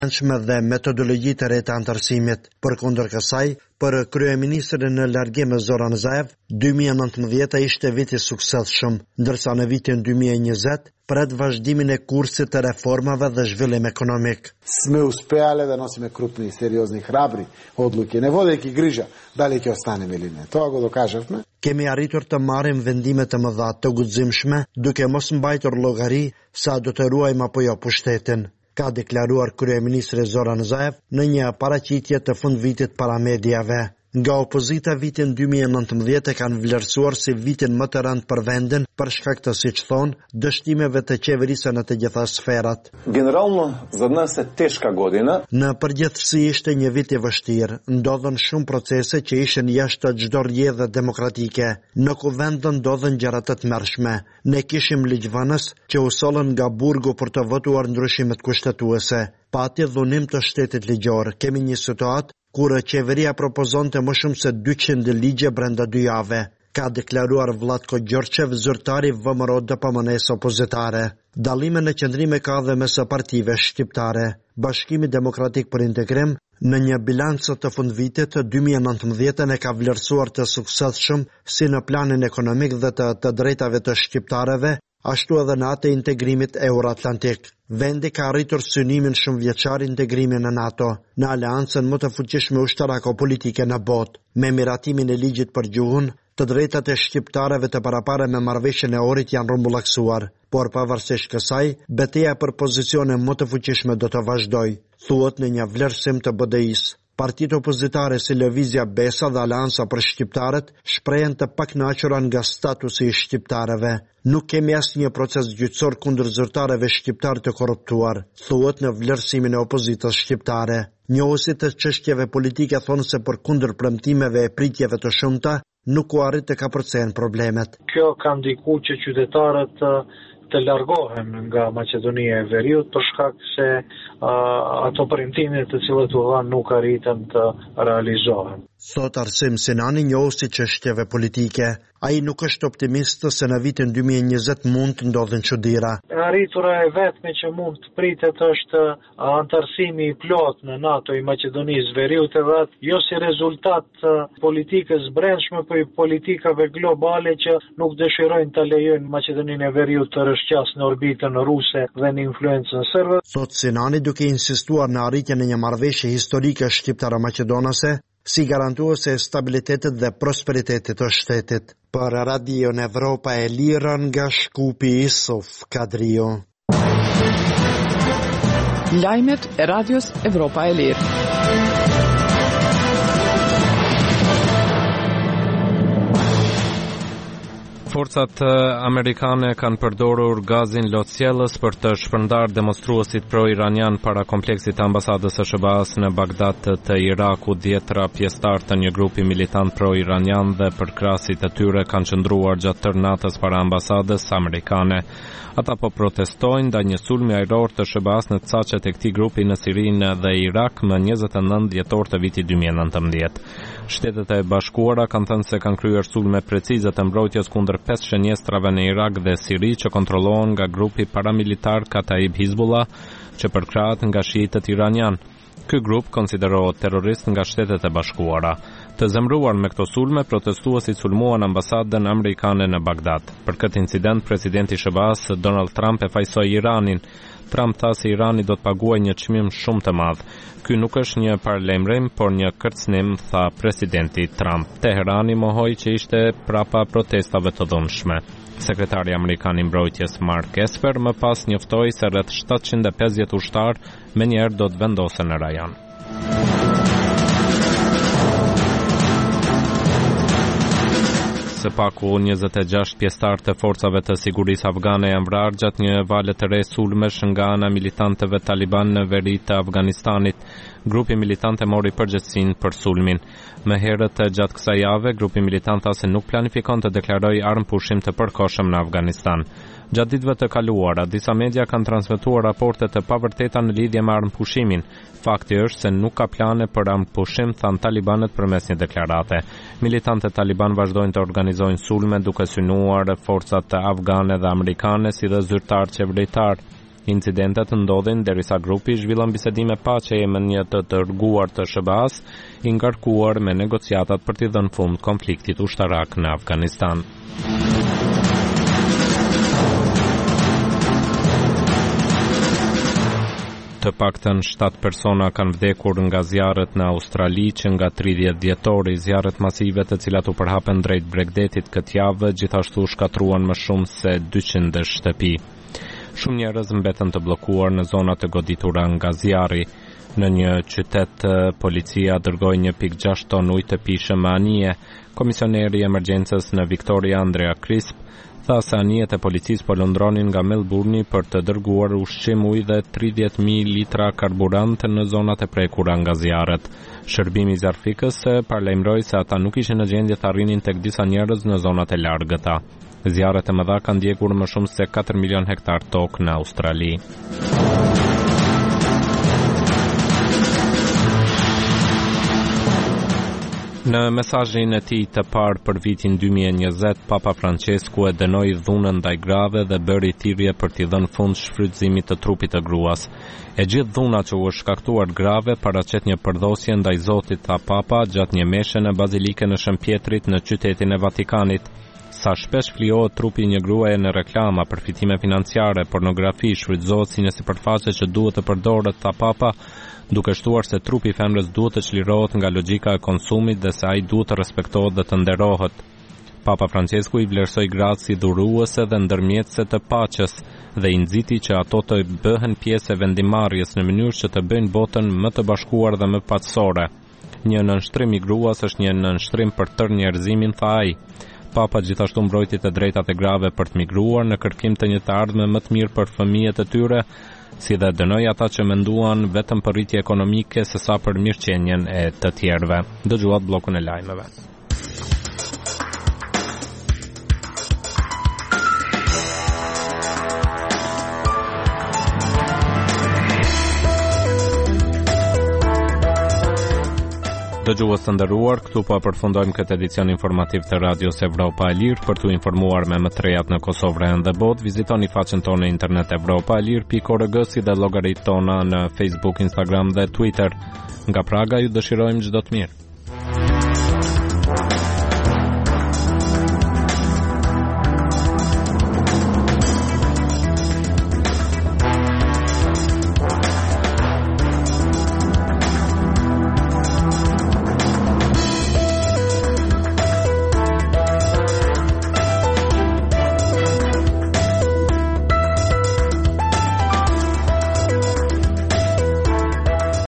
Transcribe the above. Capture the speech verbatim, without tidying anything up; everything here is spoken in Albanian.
dhe metodologji të re të antarësimit. Përkundër kësaj, për kryeministrin në largim Zoran Zaev, dy mijë e nëntëmbëdhjetë ishte viti suksesshëm, ndërsa në vitin dy mijë e njëzet pret vazhdimin e kursit të reformave dhe zhvillim ekonomik. Sme uspjale da nosime krupni, seriozni, hrabri odluke, ne vodeјќи грижа дали ќе останеме или не. Тоа го докажавме. Kemi arritur të marrim vendime të mëdha të guximshme, duke mos mbajtur llogari sa do të ruajmë apo jo pushtetin, ka deklaruar kryeministri Zoran Zaev në një paraqitje të fundvitit para mediave. Nga opozita vitin dy mijë e nëntëmbëdhjetë e kanë vlerësuar si vitin më të rëndë për vendin për shkak të, siç thonë, dështimeve të qeverisë në të gjitha sferat. Generalno za nas je teška godina. Në përgjithësi ishte një vit i vështirë, ndodhen shumë procese që ishin jashtë çdo rrjedhe demokratike. Në kuvend ndodhen gjëra të tmerrshme. Ne kishim ligjvënës që u sollën nga burgu për të votuar ndryshimet kushtetuese. Pati dhunim të shtetit ligjor. Kemi një situatë kur qeveria propozonte më shumë se dyqind ligje brenda dy jave, ka deklaruar Vlatko Gjorçev, zyrtari V M R O D P M N-s opozitare. Dallime në qëndrime ka dhe mes partive shqiptare. Bashkimi Demokratik për Integrim në një bilancë të fundvitit dy mijë e nëntëmbëdhjetë e ka vlerësuar të suksesshëm si në planin ekonomik dhe të, të drejtave të shqiptarëve, ashtu edhe në atë integrimit euroatlantik. Vendi ka arritur synimin shumëvjeçar integrimin në NATO, në aleancën më të fuqishme ushtarako-politike në botë, me miratimin e ligjit për gjuhën, të drejtat e shqiptarëve të parapare me marrëveshjen e Ohrit janë rrumbullaksuar, por pavarësisht kësaj, betejë për pozicione më të fuqishme do të vazhdojë, thuhet në një vlerësim të B D I-s. Partitë opozitare si Lëvizja Besa dhe Aleanca për Shqiptarët shprehen të pakënaqura nga statusi i shqiptarëve. Nuk kemi asnjë proces gjyqësor kundër zyrtarëve shqiptar të korruptuar, thuhet në vlerësimin e opozitës shqiptare. Njohësit të çështjeve politike thonë se përkundër premtimeve e pritjeve të shumta, nuk u arrit të kapërcehen problemet. Kjo ka ndikuar që qytetarët të largohen nga Maqedonia e Veriut për shkak se uh, ato premtime të cilat u dhanë nuk arritën të realizohen. Thot Arsim Sinani, njohuesi çështjeve politike. Ai nuk është optimist se në vitin dy mijë e njëzet mund të ndodhin çuditëra. Arritura e vetme që mund të pritet është antarësimi i plot në NATO i Maqedonisë Veriut edhe jo si rezultat të politikës brendshme, por i politikave globale që nuk dëshirojnë ta lejojnë Maqedoninë e Veriut të rëshqasë në orbitën ruse dhe në influencën serbe. Thot Sinani, duke insistuar në arritjen e një marrëveshje historike shqiptaro-maqedonase, si garantuese e stabilitetit dhe prosperitetit të shtetit. Për Radio Evropa e Lirë nga Shkupi, Isuf Kadrio. Lajmet e Radios Evropa e Lirë. Forcat amerikane kanë përdorur gazin lotësjellës për të shpërndar demonstruesit pro-iranian para kompleksit të ambasadës së S B A-s në Bagdad të Irakut. Dhjetra pjesëtar të një grupi militant pro-iranian dhe përkrasit të tyre kanë qëndruar gjatë tërë natës para ambasadës amerikane. Ata po protestojnë ndaj një sulmi ajror të S B A-s në caqet e këtij grupi në Sirinë dhe Irak më njëzet e nëntë dhjetor të vitit dy mijë e nëntëmbëdhjetë. Shtetet e Bashkuara kanë thënë se kanë kryer sulme precize të mbrojtjes kundër pesë shënjestrave në Irak dhe Siri që kontrollohen nga grupi paramilitar Kataib Hizbullah, që përkrahet nga shiitët iranian. Ky grup konsiderohet terrorist nga Shtetet e Bashkuara. Të zemruar me këto sulme, protestuesit sulmuan ambasadën amerikane në Bagdad. Për këtë incident, presidenti i S B A-s Donald Trump e fajsoi Iranin. Trump tha se Irani do të paguajë një çmim shumë të madh. Ky nuk është një paralajmërim, por një kërcënim, tha presidenti Trump. Teherani mohoi që ishte prapa protestave të dhunshme. Sekretari amerikan i mbrojtjes Mark Esper më pas njoftoi se rreth shtatëqind e pesëdhjetë ushtar menjëherë do të vendosen në rajon. Së paku njëzet e gjashtë pjesëtar të forcave të sigurisë afgane janë vrarë gjatë një vale të re sulmesh nga ana militantëve taliban në veri të Afganistanit. Grupi militante mori përgjegjësinë për sulmin. Më herët gjatë kësaj jave, grupi militant tha se nuk planifikon të deklarojë armëpushim të përkohshëm në Afganistan. Gjatë ditëve të kaluara, disa media kanë transmetuar raporte të pavërteta në lidhje me armëpushimin. Fakti është se nuk ka plane për armëpushim, thanë talibanët përmes një deklarate. Militantët taliban vazhdojnë të organizojnë sulme duke synuar forcat afgane dhe amerikane si dhe zyrtar qeveritar. Incidentet ndodhin derisa grupi zhvillon bisedime paqeje me një të dërguar të S B A-s i ngarkuar me negociatat për t'i dhënë fund konfliktit ushtarak në Afganistan. Të paktën shtatë persona kanë vdekur nga zjarret në Australi që nga tridhjetë dhjetori, zjarret masive të cilat u përhapen drejt Bregdetit këtë javë gjithashtu shkatruan më shumë se dyqind shtëpi. Shumë njerëz mbetën të bllokuar në zonat të goditura nga zjarri. Në një qytet policia dërgoi një pikë gjashtë ton ujë të pishëm me anije. Komisioneri i emergjencës në Victoria, Andrea Crisp, tha se anijet e policisë po lundronin nga Melbourne për të dërguar ushqim, ujë dhe tridhjetë mijë litra karburant në zonat e prekura nga zjarret. Shërbimi i zjarfikës paralajmëroi se ata nuk ishin në gjendje të arrinin tek disa njerëz në zonat e largëta. Zjarret e mëdha kanë ndjekur më shumë se katër milion hektar tokë në Australi. Në mesazhin e tij të parë për vitin dy mijë e njëzet, Papa Francesku e dënoi dhunën ndaj grave dhe bëri thirrje për t'i dhënë fund shfrytëzimit të trupit të gruas. E gjithë dhuna që u shkaktuar grave paraqet një përdhosje ndaj Zotit, tha Papa gjatë një meshe në bazilikën e Shën Pjetrit në qytetin e Vatikanit. Sa shpesh flijohet trupi një gruaje në reklama, përfitime financiare, pornografi, shfrytëzohet si një sipërfaqe që duhet të përdoret, tha Papa, duke shtuar se trupi i femrës duhet të çlirohet nga logjika e konsumit dhe se ai duhet të respektohet dhe të nderohet. Papa Francesku i vlerësoi gratë si dhuruese dhe ndërmjetëse të paqes dhe i nxiti që ato të bëhen pjesë e vendimarrjes në mënyrë që të bëjnë botën më të bashkuar dhe më paqësore. Një nënshtrim i gruas është një nënshtrim për tërë njerëzimin, tha ai. Papa gjithashtu mbrojti të drejtat e grave për të migruar në kërkim të një të ardhme më të mirë për fëmijët e tyre, si dhe dënoi ata që menduan vetëm për rritje ekonomike sesa për mirëqenjen e të tjerëve. Dëgjuat bllokun e lajmeve. Dëgjues të nderuar, këtu po përfundojmë këtë edicion informativ të Radios Evropa e Lirë. Për t'u informuar me më të rejat në Kosovë dhe botë, vizitoni faqen tonë në internet evropa e lirë pikë org si dhe llogaritë tona në Facebook, Instagram dhe Twitter. Nga Praga ju dëshirojmë çdo të mirë.